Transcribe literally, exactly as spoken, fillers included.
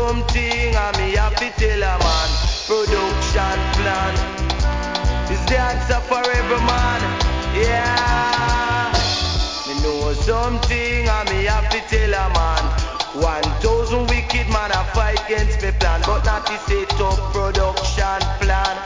something and me have to tell a man. Production plan is the answer for every man. Yeah. Me know something and me have to tell a man. One thousand wicked man a fight against me plan, but not to set up production plan.